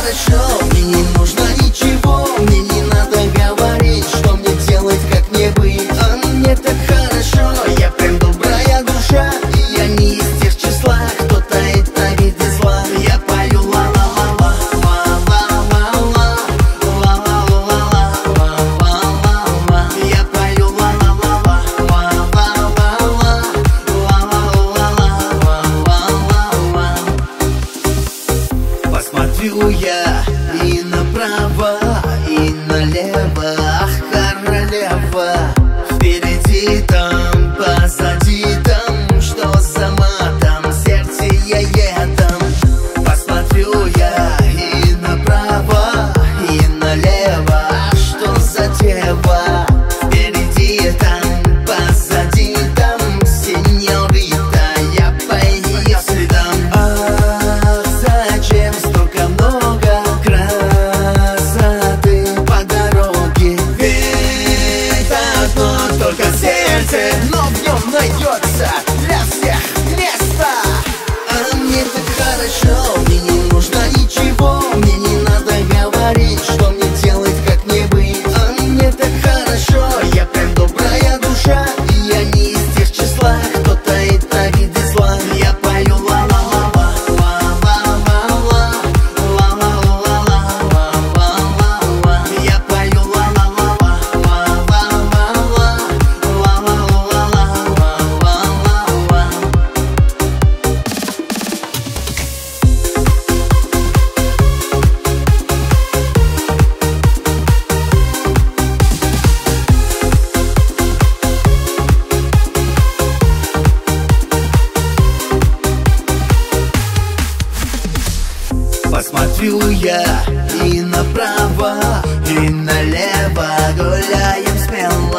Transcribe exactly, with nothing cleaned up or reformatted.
хорошо, мне не нужно ничего. Мне не надо говорить, что мне делать, как мне быть. А мне так хорошо, я прям добрая душа. И я не из тех числа, кто таит на виде зла. Я пою ла-ла-ла-ла, ла-ла-ла-ла, ла-ла-ла-ла. Я пою ла-ла-ла-ла, ла-ла-ла-ла, ла-ла-ла-ла. Посмотрю я и направо, и налево, ах, королева. Впереди там, позади там, что за матом, в сердце я едом. Посмотрю я и направо, и налево, ах, что за дева. Впереди там, позади там, сеньорита, я по ее следам. Ах, зачем столько много красоты по дороге? Ведь одно только сердце, но в нем найдется для всех место. А мне так хорошо, мне не нужно ничего. Мне не надо говорить, что мне делать, как мне быть. А мне так хорошо, я прям добрая душа. И я не из тех числа, кто таит на виде зла. Я пою ла-ла-ла-ла, ла-ла-ла-ла, ла-ла-ла-ла, ла-ла-ла-ла. Я пою ла-ла-ла-ла, ла-ла-ла-ла, ла-ла-ла-ла, ла-ла-ла-ла. Посмотрю я и направо, и налево, гуляем смело.